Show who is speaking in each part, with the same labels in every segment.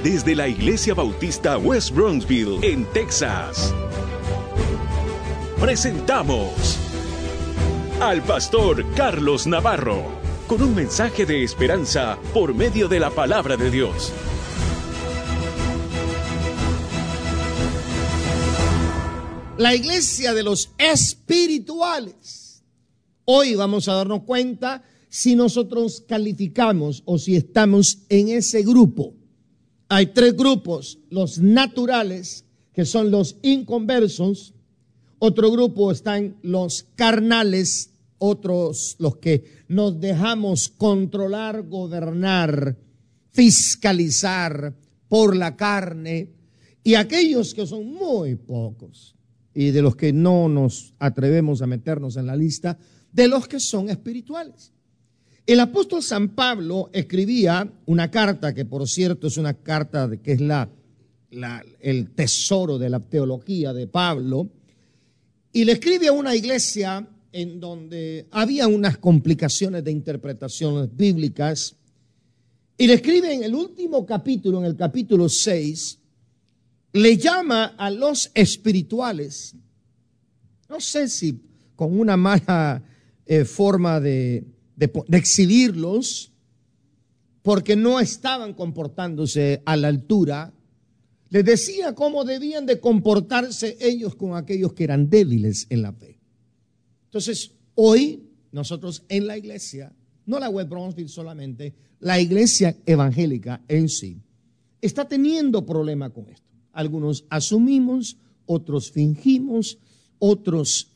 Speaker 1: desde la Iglesia Bautista West Bronxville, en Texas. Presentamos al pastor Carlos Navarro, con un mensaje de esperanza por medio de la palabra de Dios.
Speaker 2: La iglesia de los espirituales. Hoy vamos a darnos cuenta si nosotros calificamos o si estamos en ese grupo. Hay tres grupos: los naturales, que son los inconversos; otro grupo están los carnales; otros los que nos dejamos controlar, gobernar, fiscalizar por la carne; y aquellos que son muy pocos y de los que no nos atrevemos a meternos en la lista de los que son espirituales. El apóstol San Pablo escribía una carta, que por cierto es una carta que es el tesoro de la teología de Pablo, y le escribe a una iglesia en donde había unas complicaciones de interpretaciones bíblicas, y le escribe en el último capítulo, en el capítulo 6, le llama a los espirituales, no sé si con una mala forma de exhibirlos, porque no estaban comportándose a la altura. Les decía cómo debían de comportarse ellos con aquellos que eran débiles en la fe. Entonces, hoy nosotros en la iglesia, no la West Bronxville solamente, la iglesia evangélica en sí, está teniendo problema con esto. Algunos asumimos, otros fingimos, otros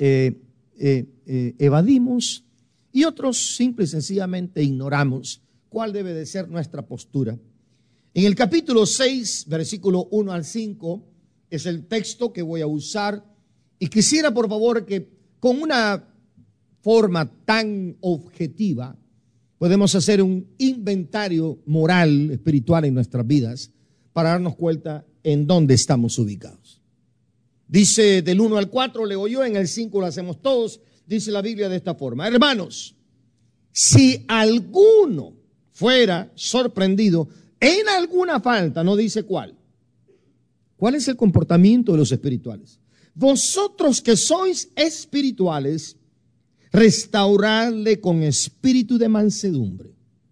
Speaker 2: evadimos, y otros simple y sencillamente ignoramos cuál debe de ser nuestra postura. En el capítulo 6, versículo 1 al 5, es el texto que voy a usar, y quisiera por favor que con una forma tan objetiva podemos hacer un inventario moral, espiritual en nuestras vidas, para darnos cuenta en dónde estamos ubicados. Dice del 1 al 4, leo yo, en el 5 lo hacemos todos. Dice la Biblia de esta forma: hermanos, si alguno fuera sorprendido en alguna falta, no dice cuál. ¿Cuál es el comportamiento de los espirituales? Vosotros que sois espirituales, restauradle con espíritu de mansedumbre,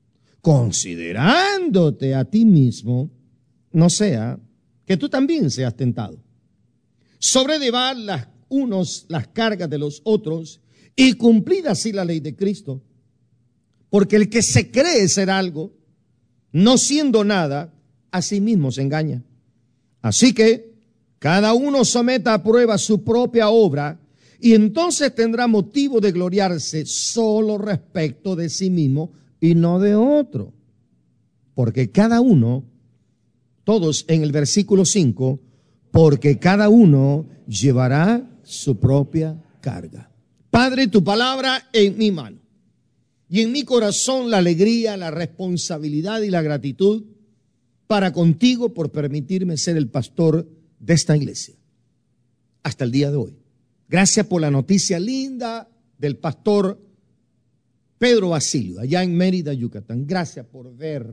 Speaker 2: considerándote a ti mismo, no sea que tú también seas tentado. Sobrellevad las cargas de los otros y cumplid así la ley de Cristo. Porque el que se cree ser algo, no siendo nada, a sí mismo se engaña. Así que cada uno someta a prueba su propia obra, y entonces tendrá motivo de gloriarse solo respecto de sí mismo y no de otro. Porque cada uno, todos en el versículo 5, porque cada uno llevará su propia carga. Padre, tu palabra en mi mano, y en mi corazón la alegría, la responsabilidad y la gratitud para contigo por permitirme ser el pastor de esta iglesia hasta el día de hoy. Gracias por la noticia linda del pastor Pedro Basilio, allá en Mérida, Yucatán. Gracias por ver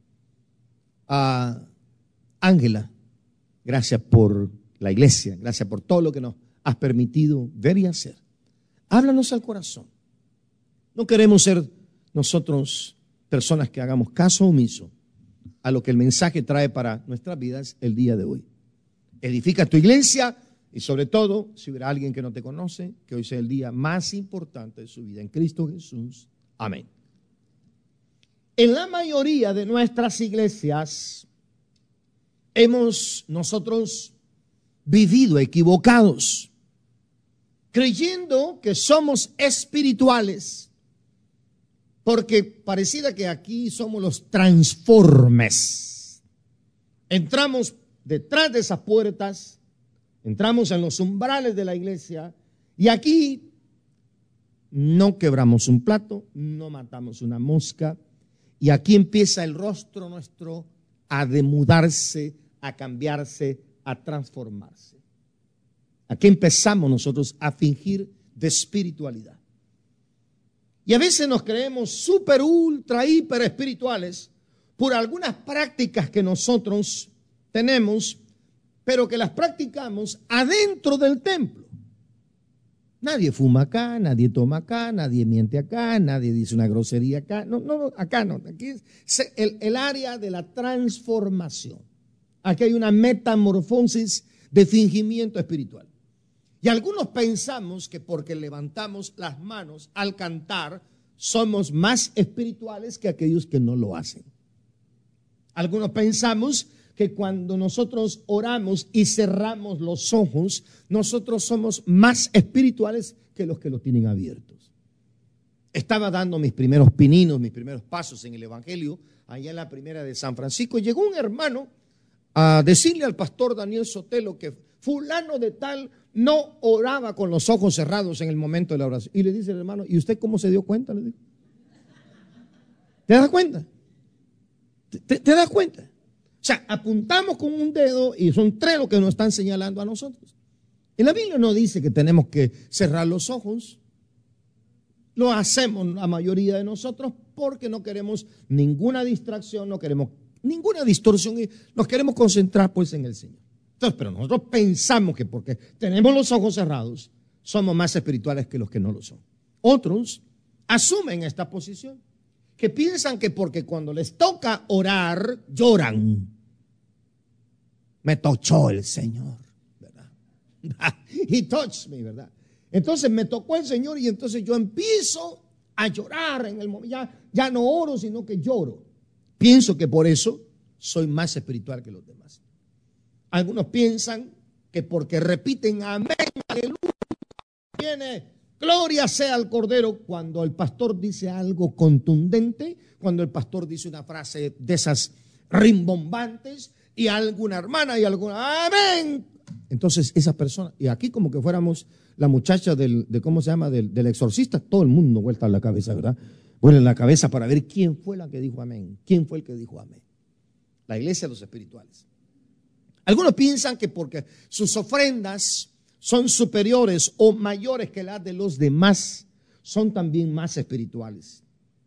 Speaker 2: a Ángela. Gracias por la iglesia. Gracias por todo lo que nos has permitido ver y hacer. Háblanos al corazón. No queremos ser nosotros personas que hagamos caso omiso a lo que el mensaje trae para nuestras vidas el día de hoy. Edifica tu iglesia y sobre todo, si hubiera alguien que no te conoce, que hoy sea el día más importante de su vida en Cristo Jesús. Amén. En la mayoría de nuestras iglesias hemos nosotros vivido equivocados, creyendo que somos espirituales, porque pareciera que aquí somos los transformes. Entramos detrás de esas puertas, entramos en los umbrales de la iglesia, y aquí no quebramos un plato, no matamos una mosca, y aquí empieza el rostro nuestro a demudarse, a cambiarse, a transformarse. Aquí empezamos nosotros a fingir de espiritualidad. Y a veces nos creemos súper, ultra, hiper espirituales por algunas prácticas que nosotros tenemos, pero que las practicamos adentro del templo. Nadie fuma acá, nadie toma acá, nadie miente acá, nadie dice una grosería acá. No, acá no. Aquí es el área de la transformación. Aquí hay una metamorfosis de fingimiento espiritual. Y algunos pensamos que porque levantamos las manos al cantar, somos más espirituales que aquellos que no lo hacen. Algunos pensamos que cuando nosotros oramos y cerramos los ojos, nosotros somos más espirituales que los que lo tienen abiertos. Estaba dando mis primeros pininos, mis primeros pasos en el Evangelio, allá en la primera de San Francisco. Llegó un hermano a decirle al pastor Daniel Sotelo que fulano de tal no oraba con los ojos cerrados en el momento de la oración. Y le dice el hermano, ¿y usted cómo se dio cuenta? Le digo. ¿Te das cuenta? ¿Te das cuenta? O sea, apuntamos con un dedo y son tres los que nos están señalando a nosotros. Y la Biblia no dice que tenemos que cerrar los ojos. Lo hacemos la mayoría de nosotros porque no queremos ninguna distracción, no queremos ninguna distorsión y nos queremos concentrar pues en el Señor. Entonces, pero nosotros pensamos que porque tenemos los ojos cerrados somos más espirituales que los que no lo son. Otros asumen esta posición, que piensan que porque cuando les toca orar lloran. Me tochó el Señor, ¿verdad? He touched me, ¿verdad? Entonces me tocó el Señor y entonces yo empiezo a llorar en el momento. Ya no oro, sino que lloro. Pienso que por eso soy más espiritual que los demás. Algunos piensan que porque repiten amén, aleluya, viene gloria sea al Cordero, cuando el pastor dice algo contundente, cuando el pastor dice una frase de esas rimbombantes y alguna hermana y alguna amén. Entonces esa persona, y aquí como que fuéramos la muchacha de ¿cómo se llama? Del exorcista, todo el mundo vuelta a la cabeza, ¿verdad? Vuelve la cabeza para ver quién fue la que dijo amén, quién fue el que dijo amén. La iglesia de los espirituales. Algunos piensan que porque sus ofrendas son superiores o mayores que las de los demás, son también más espirituales.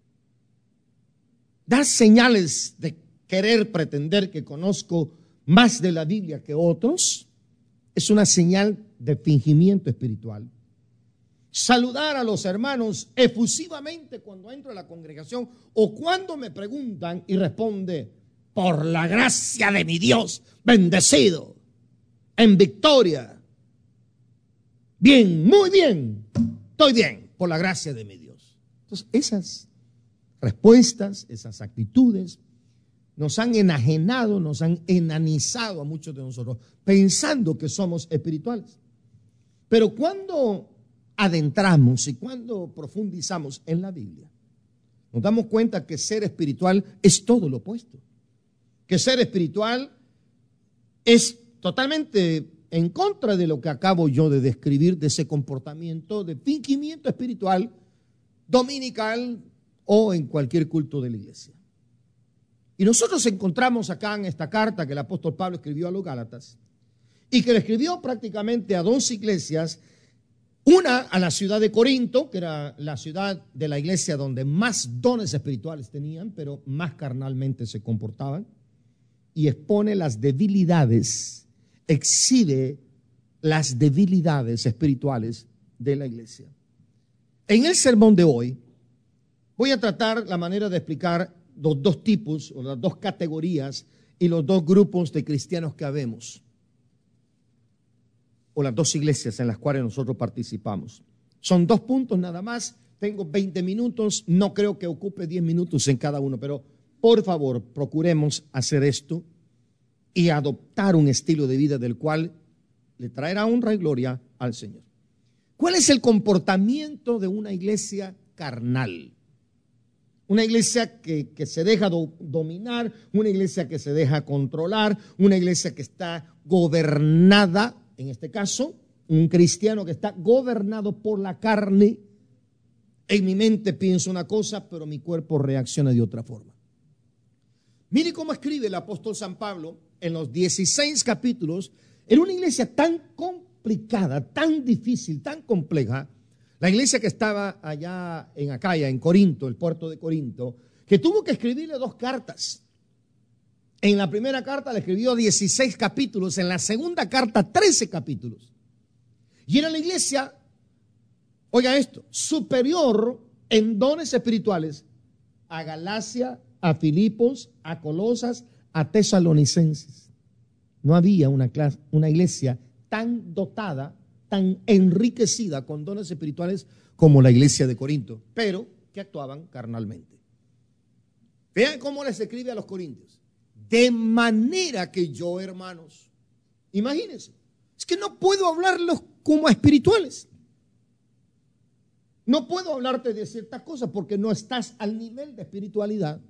Speaker 2: Da señales de querer pretender que conozco más de la Biblia que otros, es una señal de fingimiento espiritual. Saludar a los hermanos efusivamente cuando entro a la congregación o cuando me preguntan y responde, por la gracia de mi Dios, bendecido, en victoria. Bien, muy bien, estoy bien, por la gracia de mi Dios. Entonces, esas respuestas, esas actitudes, nos han enajenado, nos han enanizado a muchos de nosotros, pensando que somos espirituales. Pero cuando adentramos y cuando profundizamos en la Biblia, nos damos cuenta que ser espiritual es todo lo opuesto. Que ser espiritual es totalmente en contra de lo que acabo yo de describir, de ese comportamiento de fingimiento espiritual dominical o en cualquier culto de la iglesia. Y nosotros encontramos acá en esta carta que el apóstol Pablo escribió a los Gálatas y que le escribió prácticamente a dos iglesias, una a la ciudad de Corinto, que era la ciudad de la iglesia donde más dones espirituales tenían, pero más carnalmente se comportaban, y expone las debilidades, exhibe las debilidades espirituales de la iglesia. En el sermón de hoy voy a tratar la manera de explicar los dos tipos o las dos categorías y los dos grupos de cristianos que habemos, o las dos iglesias en las cuales nosotros participamos. Son 2 puntos nada más, tengo 20 minutos, no creo que ocupe 10 minutos en cada uno, pero por favor, procuremos hacer esto y adoptar un estilo de vida del cual le traerá honra y gloria al Señor. ¿Cuál es el comportamiento de una iglesia carnal? Una iglesia que se deja dominar, una iglesia que se deja controlar, una iglesia que está gobernada, en este caso, un cristiano que está gobernado por la carne. En mi mente pienso una cosa, pero mi cuerpo reacciona de otra forma. Mire cómo escribe el apóstol San Pablo en los 16 capítulos, en una iglesia tan complicada, tan difícil, tan compleja, la iglesia que estaba allá en Acaya, en Corinto, el puerto de Corinto, que tuvo que escribirle 2 cartas. En la primera carta le escribió 16 capítulos, en la segunda carta 13 capítulos. Y era la iglesia, oiga esto, superior en dones espirituales a Galacia, a Filipos, a Colosas, a Tesalonicenses. No había una iglesia tan dotada, tan enriquecida con dones espirituales como la iglesia de Corinto, pero que actuaban carnalmente. Vean cómo les escribe a los corintios. De manera que yo, hermanos, imagínense, es que no puedo hablarlos como espirituales. No puedo hablarte de ciertas cosas porque no estás al nivel de espiritualidad.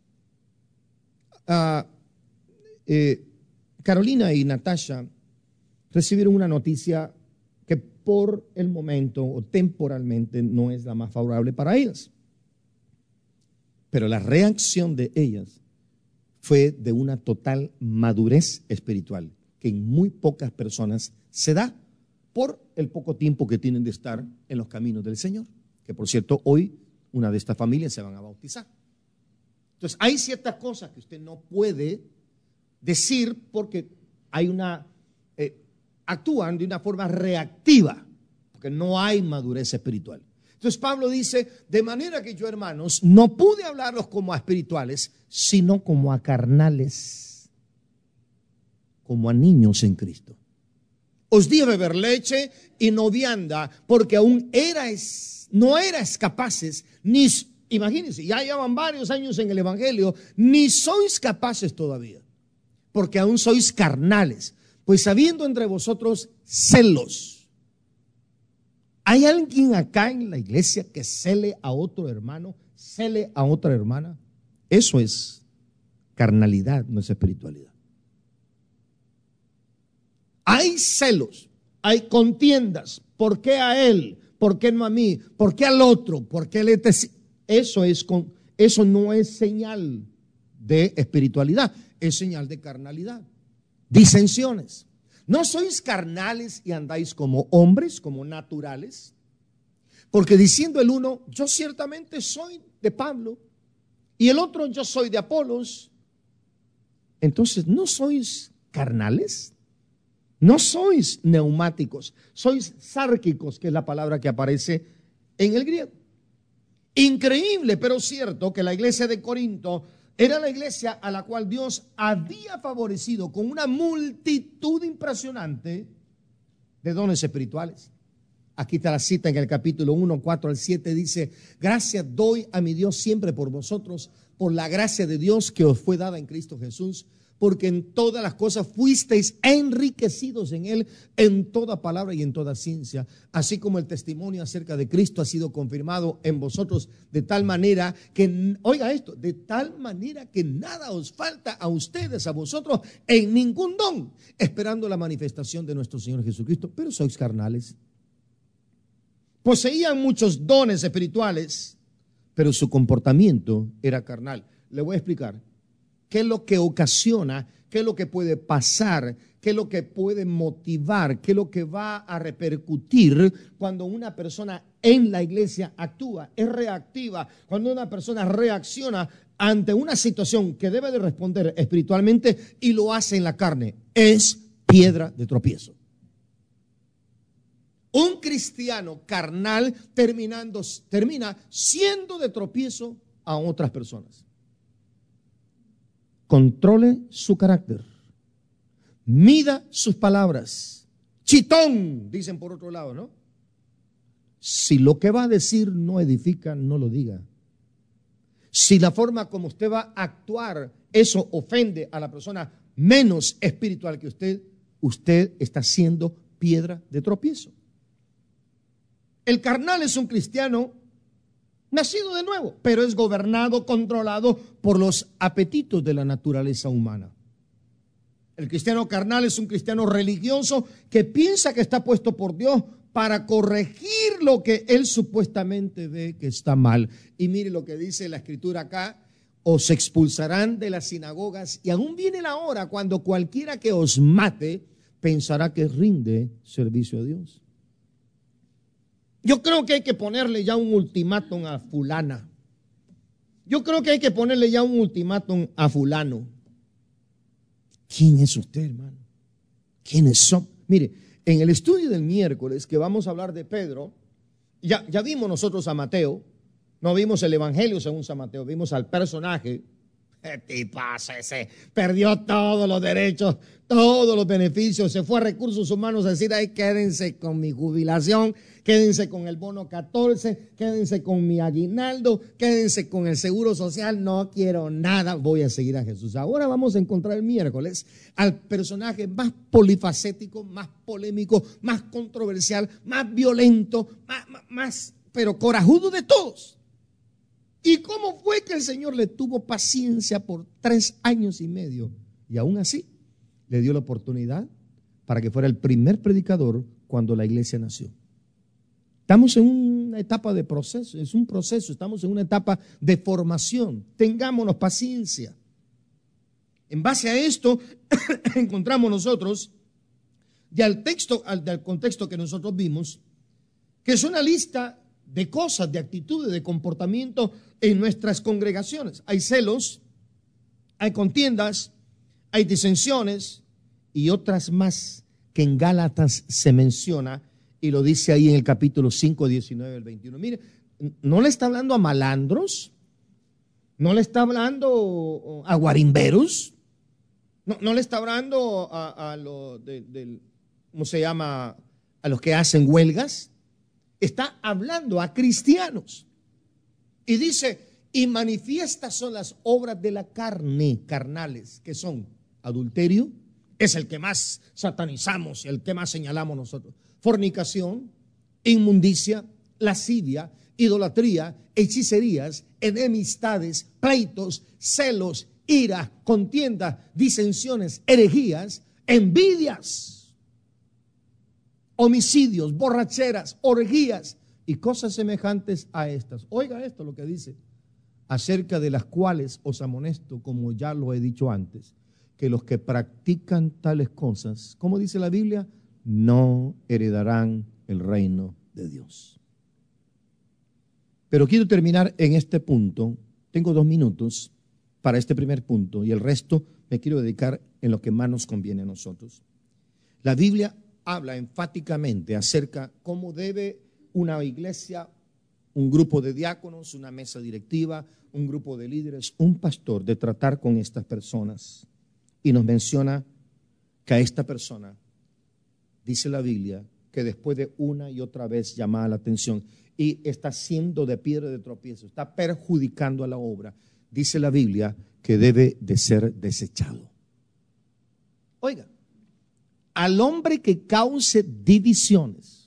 Speaker 2: Carolina y Natasha recibieron una noticia que por el momento o temporalmente no es la más favorable para ellas. Pero la reacción de ellas fue de una total madurez espiritual que en muy pocas personas se da por el poco tiempo que tienen de estar en los caminos del Señor. Que por cierto, hoy una de estas familias se van a bautizar. Entonces, hay ciertas cosas que usted no puede decir porque hay actúan de una forma reactiva, porque no hay madurez espiritual. Entonces Pablo dice, de manera que yo, hermanos, no pude hablarlos como a espirituales, sino como a carnales, como a niños en Cristo. Os di a beber leche y no vianda, porque aún no erais capaces, imagínense, ya llevan varios años en el Evangelio, ni sois capaces todavía, porque aún sois carnales, pues habiendo entre vosotros celos. ¿Hay alguien acá en la iglesia que cele a otro hermano, cele a otra hermana? Eso es carnalidad, no es espiritualidad. Hay celos, hay contiendas. ¿Por qué a él? ¿Por qué no a mí? ¿Por qué al otro? ¿Por qué él? Eso no es señal de espiritualidad, es señal de carnalidad. Disensiones. ¿No sois carnales y andáis como hombres, como naturales? Porque diciendo el uno, yo ciertamente soy de Pablo, y el otro, yo soy de Apolos. Entonces, ¿no sois carnales? No sois neumáticos, sois sárquicos, que es la palabra que aparece en el griego. Increíble, pero cierto que la iglesia de Corinto era la iglesia a la cual Dios había favorecido con una multitud impresionante de dones espirituales. Aquí está la cita en el capítulo 1, 4 al 7, dice, gracias doy a mi Dios siempre por vosotros, por la gracia de Dios que os fue dada en Cristo Jesús, porque en todas las cosas fuisteis enriquecidos en Él, en toda palabra y en toda ciencia, así como el testimonio acerca de Cristo ha sido confirmado en vosotros, de tal manera que, oiga esto, de tal manera que nada os falta a ustedes, a vosotros, en ningún don, esperando la manifestación de nuestro Señor Jesucristo, pero sois carnales. Poseían muchos dones espirituales, pero su comportamiento era carnal. Le voy a explicar. ¿Qué es lo que ocasiona? ¿Qué es lo que puede pasar? ¿Qué es lo que puede motivar? ¿Qué es lo que va a repercutir cuando una persona en la iglesia actúa? Es reactiva. Cuando una persona reacciona ante una situación que debe de responder espiritualmente y lo hace en la carne, es piedra de tropiezo. Un cristiano carnal termina siendo de tropiezo a otras personas. Controle su carácter, mida sus palabras. Chitón, dicen por otro lado, ¿no? Si lo que va a decir no edifica, no lo diga. Si la forma como usted va a actuar, eso ofende a la persona menos espiritual que usted está siendo piedra de tropiezo. El carnal es un cristiano nacido de nuevo, pero es gobernado, controlado por los apetitos de la naturaleza humana. El cristiano carnal es un cristiano religioso que piensa que está puesto por Dios para corregir lo que él supuestamente ve que está mal. Y mire lo que dice la escritura acá, os expulsarán de las sinagogas y aún viene la hora cuando cualquiera que os mate pensará que rinde servicio a Dios. Yo creo que hay que ponerle ya un ultimátum a fulana. Yo creo que hay que ponerle ya un ultimátum a fulano. ¿Quién es usted, hermano? ¿Quiénes son? Mire, en el estudio del miércoles que vamos a hablar de Pedro, ya vimos nosotros a Mateo, no vimos el Evangelio según San Mateo, vimos al personaje. ¿Qué tipazo ese? Perdió todos los derechos, todos los beneficios, se fue a recursos humanos a decir, ay, quédense con mi jubilación, quédense con el bono 14, quédense con mi aguinaldo, quédense con el seguro social, no quiero nada, voy a seguir a Jesús. Ahora vamos a encontrar el miércoles al personaje más polifacético, más polémico, más controversial, más violento, más pero corajudo de todos. ¿Y cómo fue que el Señor le tuvo paciencia por 3 años y medio? Y aún así le dio la oportunidad para que fuera el primer predicador cuando la iglesia nació. Estamos en una etapa de proceso, es un proceso, estamos en una etapa de formación. Tengámonos paciencia. En base a esto encontramos nosotros, y al contexto que nosotros vimos, que es una lista de cosas, de actitudes, de comportamiento en nuestras congregaciones. Hay celos, hay contiendas, hay disensiones y otras más que en Gálatas se menciona y lo dice ahí en el capítulo 5, 19 al 21. Mire, no le está hablando a malandros, no le está hablando a guarimberos, no le está hablando a ¿cómo se llama? A los que hacen huelgas. Está hablando a cristianos y dice, y manifiestas son las obras de la carne, carnales, que son adulterio, es el que más satanizamos y el que más señalamos nosotros, fornicación, inmundicia, lascivia, idolatría, hechicerías, enemistades, pleitos, celos, ira, contiendas, disensiones, herejías, envidias, homicidios, borracheras, orgías y cosas semejantes a estas. Oiga esto lo que dice, acerca de las cuales os amonesto, como ya lo he dicho antes, que los que practican tales cosas, como dice la Biblia, no heredarán el reino de Dios. Pero quiero terminar en este punto. Tengo 2 minutos para este primer punto y el resto me quiero dedicar en lo que más nos conviene a nosotros. La Biblia habla enfáticamente acerca cómo debe una iglesia, un grupo de diáconos, una mesa directiva, un grupo de líderes, un pastor, de tratar con estas personas. Y nos menciona que a esta persona, dice la Biblia, que después de una y otra vez llamaba la atención y está siendo de piedra de tropiezo, está perjudicando a la obra, dice la Biblia que debe de ser desechado. Oiga, al hombre que cause divisiones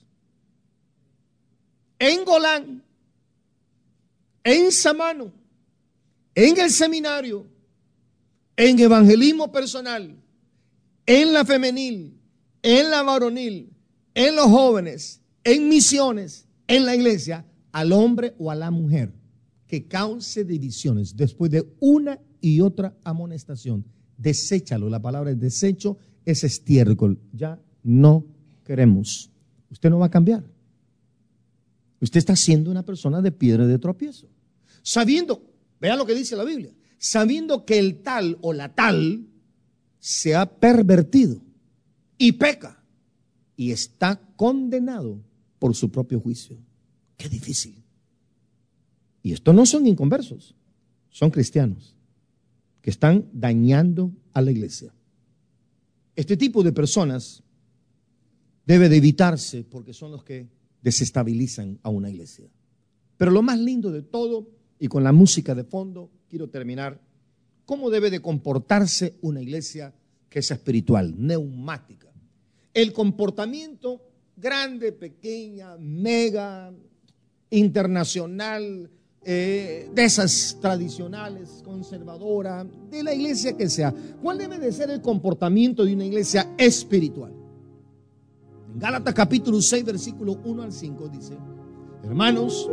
Speaker 2: en Golán, en Samano, en el seminario, en evangelismo personal, en la femenil, en la varonil, en los jóvenes, en misiones, en la iglesia, al hombre o a la mujer que cause divisiones después de una y otra amonestación, deséchalo. La palabra es desecho, es estiércol. Ya no queremos. Usted no va a cambiar. Usted está siendo una persona de piedra de tropiezo. Sabiendo, vea lo que dice la Biblia, sabiendo que el tal o la tal se ha pervertido y peca y está condenado por su propio juicio. Qué difícil. Y estos no son inconversos, son cristianos que están dañando a la iglesia. Este tipo de personas debe de evitarse porque son los que desestabilizan a una iglesia. Pero lo más lindo de todo, y con la música de fondo, quiero terminar, cómo debe de comportarse una iglesia que es espiritual, neumática. El comportamiento grande, pequeña, mega, internacional, de esas tradicionales, conservadora, de la iglesia que sea. ¿Cuál debe de ser el comportamiento de una iglesia espiritual? En Gálatas capítulo 6, versículo 1 al 5 dice: hermanos,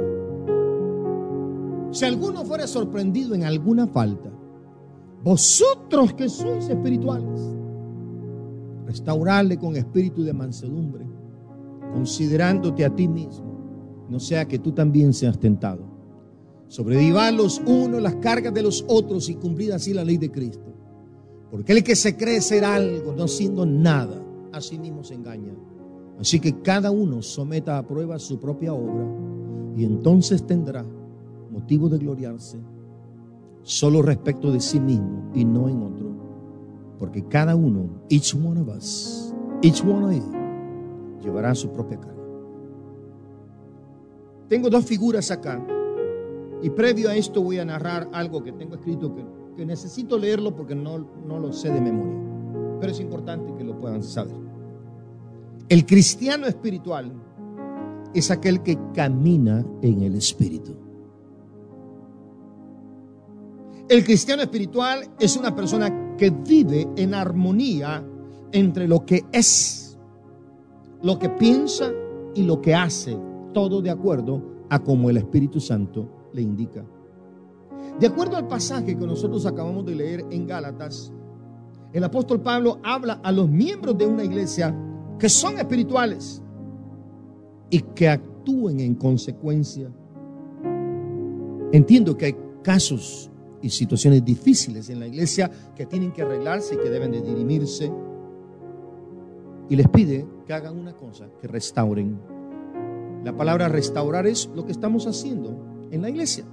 Speaker 2: si alguno fuera sorprendido en alguna falta, vosotros que sois espirituales, restaurarle con espíritu de mansedumbre, considerándote a ti mismo, no sea que tú también seas tentado. Sobrellevad los unos las cargas de los otros y cumplid así la ley de Cristo. Porque el que se cree ser algo, no siendo nada, a sí mismo se engaña. Así que cada uno someta a prueba su propia obra, y entonces tendrá motivo de gloriarse solo respecto de sí mismo y no en otro. Porque cada uno, each one of us, each one of you, llevará su propia carga. Tengo dos figuras acá, y previo a esto voy a narrar algo que tengo escrito que necesito leerlo porque no lo sé de memoria, pero es importante que lo puedan saber. El cristiano espiritual es aquel que camina en el Espíritu. El cristiano espiritual es una persona que vive en armonía entre lo que es, lo que piensa y lo que hace, todo de acuerdo a como el Espíritu Santo le indica. De acuerdo al pasaje que nosotros acabamos de leer en Gálatas, el apóstol Pablo habla a los miembros de una iglesia que son espirituales y que actúen en consecuencia. Entiendo que hay casos y situaciones difíciles en la iglesia que tienen que arreglarse y que deben de dirimirse, y les pide que hagan una cosa, que restauren. La palabra restaurar es lo que estamos haciendo en la iglesia.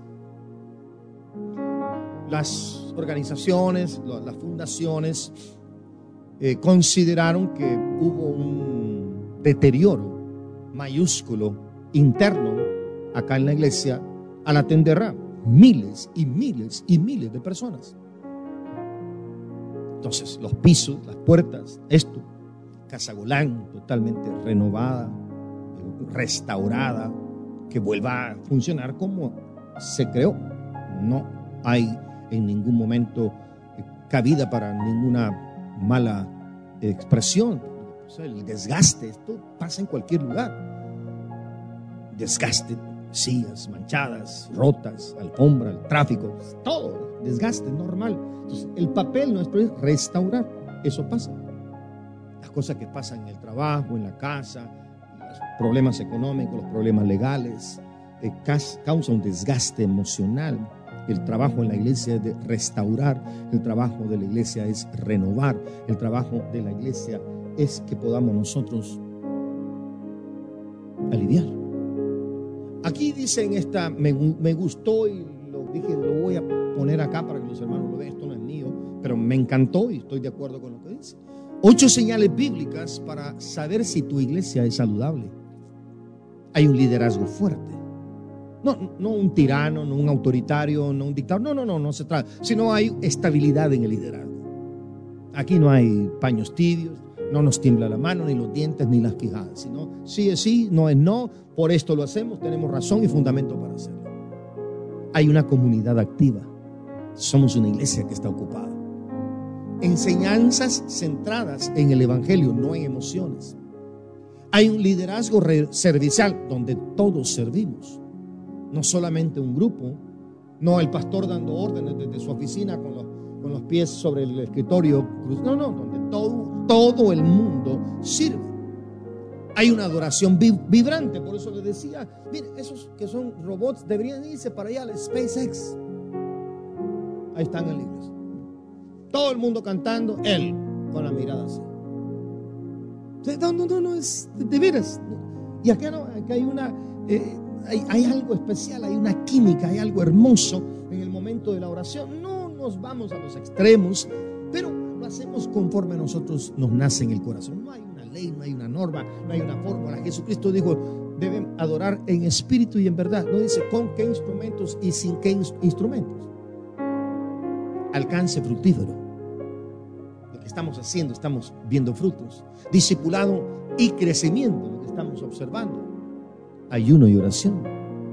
Speaker 2: Las organizaciones, las fundaciones consideraron que hubo un deterioro mayúsculo interno acá en la iglesia al atender a miles y miles y miles de personas. Entonces, los pisos, las puertas, esto, Casa Golán totalmente renovada, restaurada, que vuelva a funcionar como se creó. No hay en ningún momento cabida para ninguna mala expresión. O sea, el desgaste, esto pasa en cualquier lugar. Desgaste, sillas manchadas, rotas, alfombra, el tráfico, todo, desgaste normal. Entonces, el papel nuestro es restaurar. Eso pasa. Las cosas que pasan en el trabajo, en la casa, los problemas económicos, los problemas legales, causa un desgaste emocional. El trabajo en la iglesia es de restaurar, el trabajo de la iglesia es renovar, el trabajo de la iglesia es que podamos nosotros aliviar. Aquí dice en esta, me gustó y lo dije, lo voy a poner acá para que los hermanos lo vean, esto no es mío, pero me encantó y estoy de acuerdo con lo que dice. 8 señales bíblicas para saber si tu iglesia es saludable. Hay un liderazgo fuerte. No un tirano, no un autoritario, no un dictador. No se trata. Sino hay estabilidad en el liderazgo. Aquí no hay paños tibios, no nos tiembla la mano, ni los dientes, ni las quijadas. Sino sí es sí, no es no. Por esto lo hacemos, tenemos razón y fundamento para hacerlo. Hay una comunidad activa. Somos una iglesia que está ocupada. Enseñanzas centradas en el evangelio, no en emociones. Hay un liderazgo servicial donde todos servimos. No solamente un grupo, no el pastor dando órdenes desde su oficina con los pies sobre el escritorio. No, donde todo el mundo sirve. Hay una adoración vibrante, por eso les decía, mire, esos que son robots deberían irse para allá al SpaceX. Ahí están en la iglesia. Todo el mundo cantando, él con la mirada así. No, es de veras. Y acá no, acá hay una... Hay algo especial, hay una química, hay algo hermoso en el momento de la oración. No nos vamos a los extremos, pero lo hacemos conforme a nosotros nos nace en el corazón. No hay una ley, no hay una norma, no hay una fórmula. Jesucristo dijo, deben adorar en espíritu y en verdad. No dice con qué instrumentos y sin qué instrumentos. Alcance fructífero. Lo que estamos haciendo, estamos viendo frutos. Discipulado y crecimiento, lo que estamos observando. Ayuno y oración.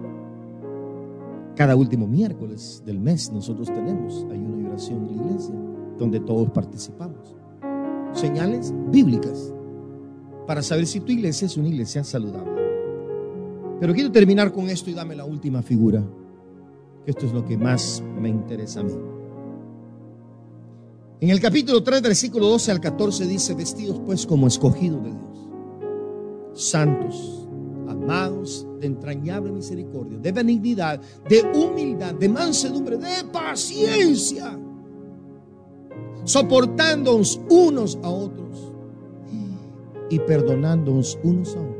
Speaker 2: Cada último miércoles del mes nosotros tenemos ayuno y oración en la iglesia, donde todos participamos. Señales bíblicas para saber si tu iglesia es una iglesia saludable. Pero quiero terminar con esto y dame la última figura, que esto es lo que más me interesa a mí. En el capítulo 3, versículo 12 al 14 dice, vestidos pues como escogidos de Dios, santos, amados, de entrañable misericordia, de benignidad, de humildad, de mansedumbre, de paciencia, soportándonos unos a otros y perdonándonos unos a otros.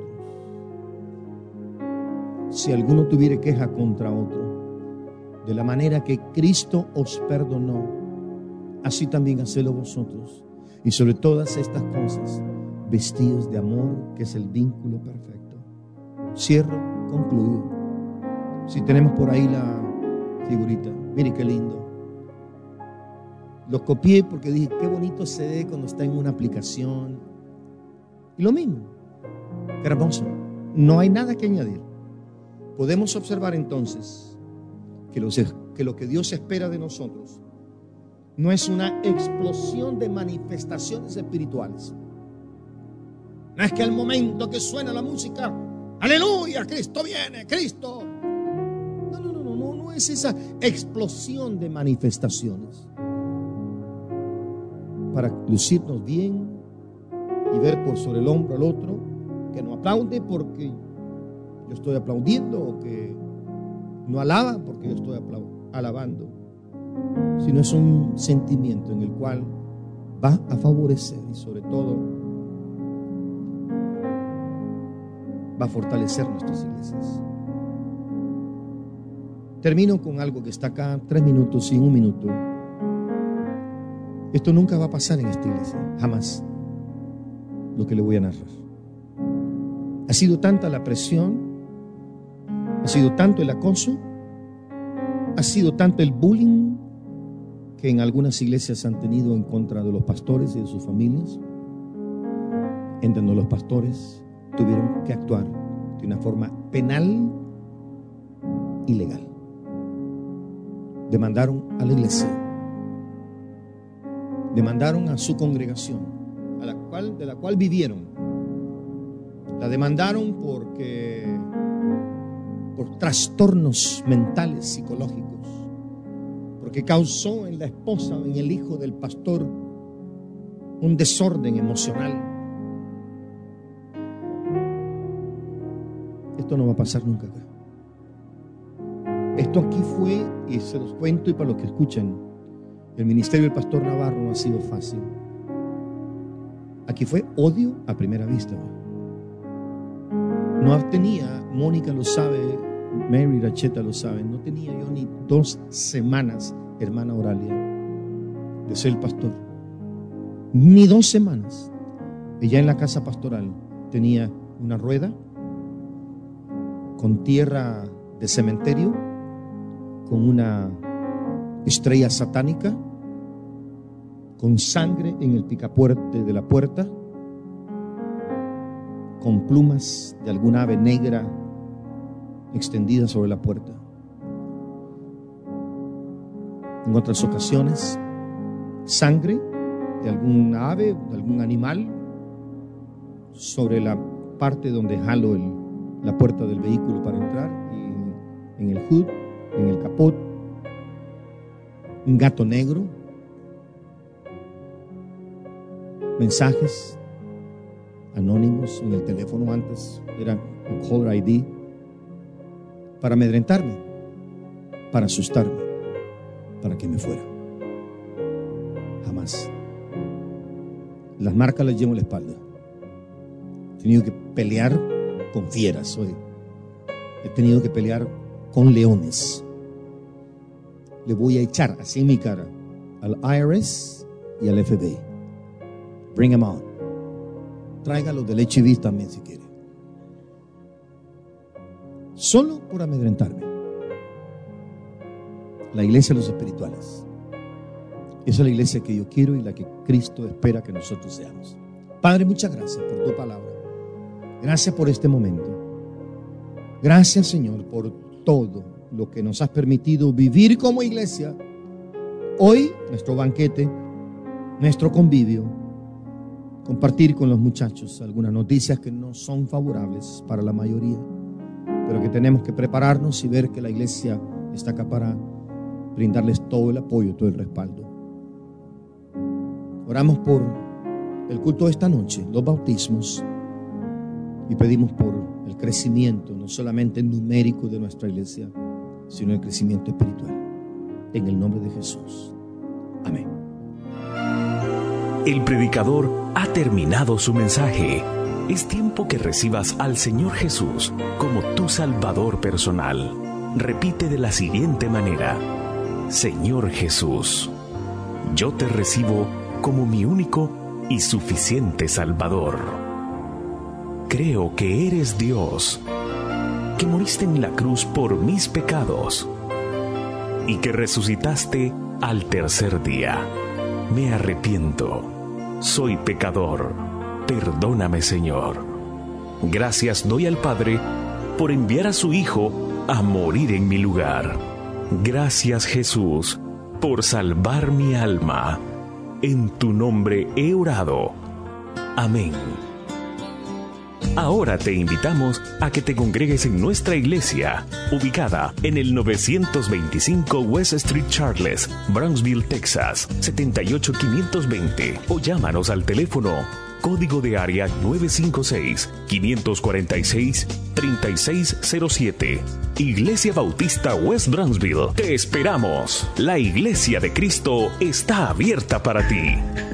Speaker 2: Si alguno tuviere queja contra otro, de la manera que Cristo os perdonó, así también hacedlo vosotros. Y sobre todas estas cosas, vestidos de amor, que es el vínculo perfecto. Cierro, concluyo. Si tenemos por ahí la figurita, mire qué lindo. Lo copié porque dije, qué bonito se ve cuando está en una aplicación. Y lo mismo, qué hermoso. No hay nada que añadir. Podemos observar entonces que lo que Dios espera de nosotros no es una explosión de manifestaciones espirituales. No es que al momento que suena la música, aleluya, Cristo viene, Cristo. No es esa explosión de manifestaciones para lucirnos bien y ver por sobre el hombro al otro que no aplaude porque yo estoy aplaudiendo, o que no alaba porque yo estoy alabando, sino es un sentimiento en el cual va a favorecer y sobre todo va a fortalecer nuestras iglesias. Termino con algo que está acá, 3 minutos y 1 minuto. Esto nunca va a pasar en esta iglesia, jamás, lo que le voy a narrar. Ha sido tanta la presión, ha sido tanto el acoso, ha sido tanto el bullying que en algunas iglesias han tenido en contra de los pastores y de sus familias, en donde los pastores tuvieron que actuar de una forma penal y legal. Demandaron a la iglesia, demandaron a su congregación, de la cual vivieron. La demandaron por trastornos mentales, psicológicos, porque causó en la esposa o en el hijo del pastor un desorden emocional. Esto no va a pasar nunca acá. Esto aquí fue, y se los cuento y para los que escuchan, el ministerio del pastor Navarro no ha sido fácil. Aquí fue odio a primera vista. No tenía, Mónica lo sabe, Mary Racheta lo sabe, no tenía yo ni 2 semanas, hermana Oralia, de ser el pastor. Ni 2 semanas. Ella en la casa pastoral tenía una rueda con tierra de cementerio, con una estrella satánica, con sangre en el picapuerte de la puerta, con plumas de alguna ave negra extendida sobre la puerta. En otras ocasiones, sangre de alguna ave, de algún animal, sobre la parte donde jalo la puerta del vehículo para entrar, y en el hood, en el capot, un gato negro, mensajes anónimos en el teléfono, antes era un caller ID, para amedrentarme, para asustarme, para que me fuera. Jamás. Las marcas las llevo en la espalda. He tenido que pelear con fieras hoy. He tenido que pelear con leones. Le voy a echar así en mi cara al IRS y al FBI. Bring them on. Tráigalos del HIV también si quiere. Solo por amedrentarme. La iglesia de los espirituales. Esa es la iglesia que yo quiero y la que Cristo espera que nosotros seamos. Padre, muchas gracias por tu palabra. Gracias por este momento. Gracias, Señor, por todo lo que nos has permitido vivir como iglesia. Hoy, nuestro banquete, nuestro convivio, compartir con los muchachos algunas noticias que no son favorables para la mayoría, pero que tenemos que prepararnos y ver que la iglesia está acá para brindarles todo el apoyo, todo el respaldo. Oramos por el culto de esta noche, los bautismos, y pedimos por el crecimiento, no solamente numérico de nuestra iglesia, sino el crecimiento espiritual. En el nombre de Jesús. Amén.
Speaker 1: El predicador ha terminado su mensaje. Es tiempo que recibas al Señor Jesús como tu Salvador personal. Repite de la siguiente manera: Señor Jesús, yo te recibo como mi único y suficiente Salvador. Creo que eres Dios, que moriste en la cruz por mis pecados y que resucitaste al tercer día. Me arrepiento. Soy pecador. Perdóname, Señor. Gracias doy al Padre por enviar a su Hijo a morir en mi lugar. Gracias, Jesús, por salvar mi alma. En tu nombre he orado. Amén. Ahora te invitamos a que te congregues en nuestra iglesia, ubicada en el 925 West Street Charles, Brownsville, Texas, 78520, o llámanos al teléfono código de área 956-546-3607. Iglesia Bautista West Brownsville. Te esperamos. La Iglesia de Cristo está abierta para ti.